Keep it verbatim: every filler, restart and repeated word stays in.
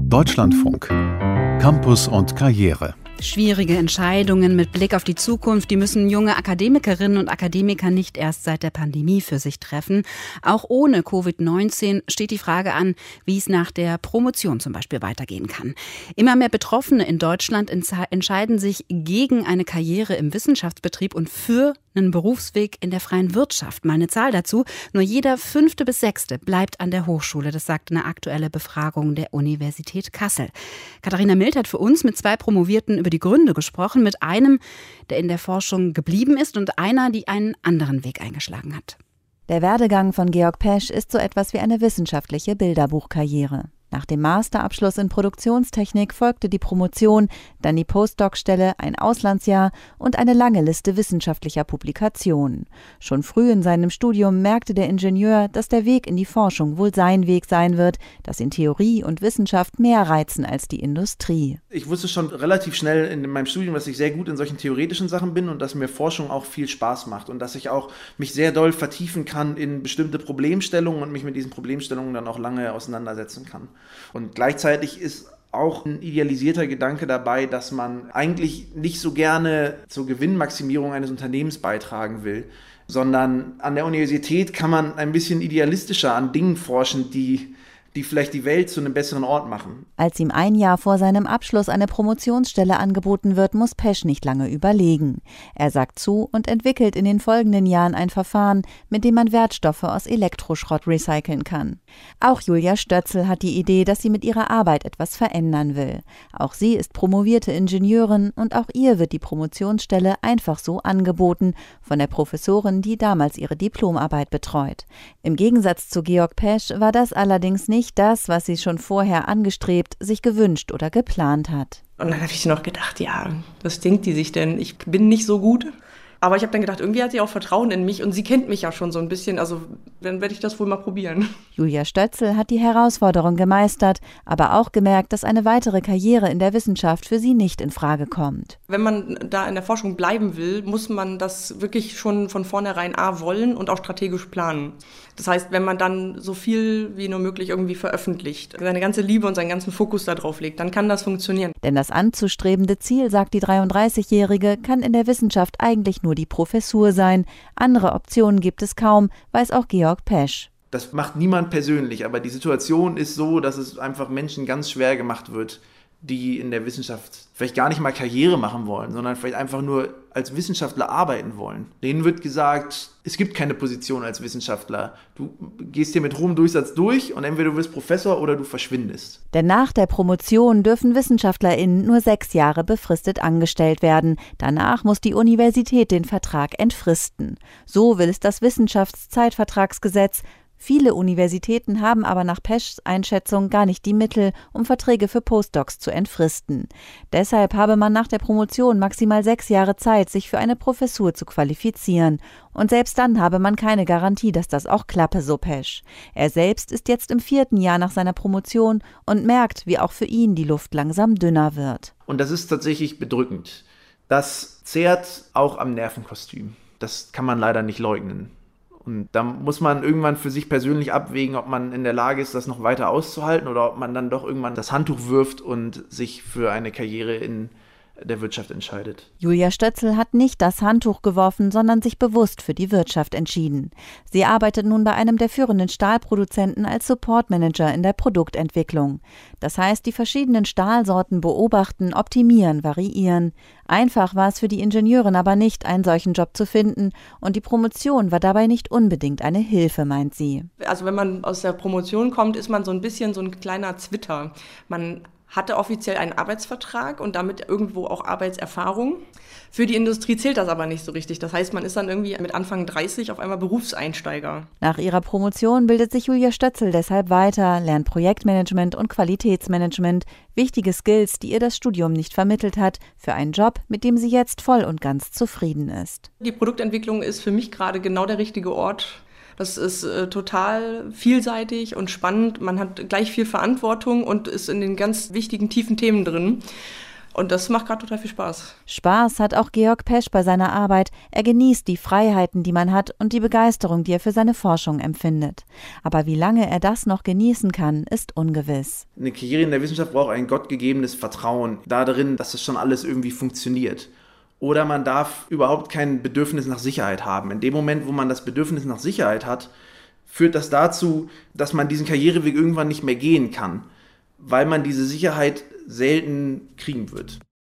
Deutschlandfunk. Campus und Karriere. Schwierige Entscheidungen mit Blick auf die Zukunft, die müssen junge Akademikerinnen und Akademiker nicht erst seit der Pandemie für sich treffen. Auch ohne Covid neunzehn steht die Frage an, wie es nach der Promotion zum Beispiel weitergehen kann. Immer mehr Betroffene in Deutschland entscheiden sich gegen eine Karriere im Wissenschaftsbetrieb und für einen Berufsweg in der freien Wirtschaft. Mal eine Zahl dazu: Nur jeder Fünfte bis Sechste bleibt an der Hochschule. Das sagt eine aktuelle Befragung der Universität Kassel. Katharina Mild hat für uns mit zwei Promovierten über die Gründe gesprochen, mit einem, der in der Forschung geblieben ist, und einer, die einen anderen Weg eingeschlagen hat. Der Werdegang von Georg Pesch ist so etwas wie eine wissenschaftliche Bilderbuchkarriere. Nach dem Masterabschluss in Produktionstechnik folgte die Promotion, dann die Postdoc-Stelle, ein Auslandsjahr und eine lange Liste wissenschaftlicher Publikationen. Schon früh in seinem Studium merkte der Ingenieur, dass der Weg in die Forschung wohl sein Weg sein wird, dass ihn Theorie und Wissenschaft mehr reizen als die Industrie. Ich wusste schon relativ schnell in meinem Studium, dass ich sehr gut in solchen theoretischen Sachen bin und dass mir Forschung auch viel Spaß macht und dass ich auch mich sehr doll vertiefen kann in bestimmte Problemstellungen und mich mit diesen Problemstellungen dann auch lange auseinandersetzen kann. Und gleichzeitig ist auch ein idealisierter Gedanke dabei, dass man eigentlich nicht so gerne zur Gewinnmaximierung eines Unternehmens beitragen will, sondern an der Universität kann man ein bisschen idealistischer an Dingen forschen, die die vielleicht die Welt zu einem besseren Ort machen. Als ihm ein Jahr vor seinem Abschluss eine Promotionsstelle angeboten wird, muss Pesch nicht lange überlegen. Er sagt zu und entwickelt in den folgenden Jahren ein Verfahren, mit dem man Wertstoffe aus Elektroschrott recyceln kann. Auch Julia Stötzel hat die Idee, dass sie mit ihrer Arbeit etwas verändern will. Auch sie ist promovierte Ingenieurin und auch ihr wird die Promotionsstelle einfach so angeboten, von der Professorin, die damals ihre Diplomarbeit betreut. Im Gegensatz zu Georg Pesch war das allerdings nicht das, was sie schon vorher angestrebt, sich gewünscht oder geplant hat. Und dann habe ich noch gedacht, ja, was denkt die sich denn? Ich bin nicht so gut. Aber ich habe dann gedacht, irgendwie hat sie auch Vertrauen in mich und sie kennt mich ja schon so ein bisschen, also dann werde ich das wohl mal probieren. Julia Stötzel hat die Herausforderung gemeistert, aber auch gemerkt, dass eine weitere Karriere in der Wissenschaft für sie nicht in Frage kommt. Wenn man da in der Forschung bleiben will, muss man das wirklich schon von vornherein A wollen und auch strategisch planen. Das heißt, wenn man dann so viel wie nur möglich irgendwie veröffentlicht, seine ganze Liebe und seinen ganzen Fokus da drauf legt, dann kann das funktionieren. Denn das anzustrebende Ziel, sagt die dreiunddreißigjährige, kann in der Wissenschaft eigentlich nur die Professur sein. Andere Optionen gibt es kaum, weiß auch Georg Pesch. Das macht niemand persönlich, aber die Situation ist so, dass es einfach Menschen ganz schwer gemacht wird, die in der Wissenschaft vielleicht gar nicht mal Karriere machen wollen, sondern vielleicht einfach nur als Wissenschaftler arbeiten wollen. Denen wird gesagt, es gibt keine Position als Wissenschaftler. Du gehst hier mit hohem Durchsatz durch und entweder du wirst Professor oder du verschwindest. Denn nach der Promotion dürfen WissenschaftlerInnen nur sechs Jahre befristet angestellt werden. Danach muss die Universität den Vertrag entfristen. So will es das Wissenschaftszeitvertragsgesetz. Viele Universitäten haben aber nach Peschs Einschätzung gar nicht die Mittel, um Verträge für Postdocs zu entfristen. Deshalb habe man nach der Promotion maximal sechs Jahre Zeit, sich für eine Professur zu qualifizieren. Und selbst dann habe man keine Garantie, dass das auch klappe, so Pesch. Er selbst ist jetzt im vierten Jahr nach seiner Promotion und merkt, wie auch für ihn die Luft langsam dünner wird. Und das ist tatsächlich bedrückend. Das zehrt auch am Nervenkostüm. Das kann man leider nicht leugnen. Und da muss man irgendwann für sich persönlich abwägen, ob man in der Lage ist, das noch weiter auszuhalten oder ob man dann doch irgendwann das Handtuch wirft und sich für eine Karriere in der Wirtschaft entscheidet. Julia Stötzel hat nicht das Handtuch geworfen, sondern sich bewusst für die Wirtschaft entschieden. Sie arbeitet nun bei einem der führenden Stahlproduzenten als Supportmanager in der Produktentwicklung. Das heißt, die verschiedenen Stahlsorten beobachten, optimieren, variieren. Einfach war es für die Ingenieurin aber nicht, einen solchen Job zu finden, und die Promotion war dabei nicht unbedingt eine Hilfe, meint sie. Also wenn man aus der Promotion kommt, ist man so ein bisschen so ein kleiner Zwitter. Man hatte offiziell einen Arbeitsvertrag und damit irgendwo auch Arbeitserfahrung. Für die Industrie zählt das aber nicht so richtig. Das heißt, man ist dann irgendwie mit Anfang dreißig auf einmal Berufseinsteiger. Nach ihrer Promotion bildet sich Julia Stötzel deshalb weiter, lernt Projektmanagement und Qualitätsmanagement, wichtige Skills, die ihr das Studium nicht vermittelt hat, für einen Job, mit dem sie jetzt voll und ganz zufrieden ist. Die Produktentwicklung ist für mich gerade genau der richtige Ort. Das ist äh, total vielseitig und spannend. Man hat gleich viel Verantwortung und ist in den ganz wichtigen, tiefen Themen drin. Und das macht gerade total viel Spaß. Spaß hat auch Georg Pesch bei seiner Arbeit. Er genießt die Freiheiten, die man hat und die Begeisterung, die er für seine Forschung empfindet. Aber wie lange er das noch genießen kann, ist ungewiss. Eine Karriere in der Wissenschaft braucht ein gottgegebenes Vertrauen darin, dass das schon alles irgendwie funktioniert. Oder man darf überhaupt kein Bedürfnis nach Sicherheit haben. In dem Moment, wo man das Bedürfnis nach Sicherheit hat, führt das dazu, dass man diesen Karriereweg irgendwann nicht mehr gehen kann, weil man diese Sicherheit selten kriegen wird.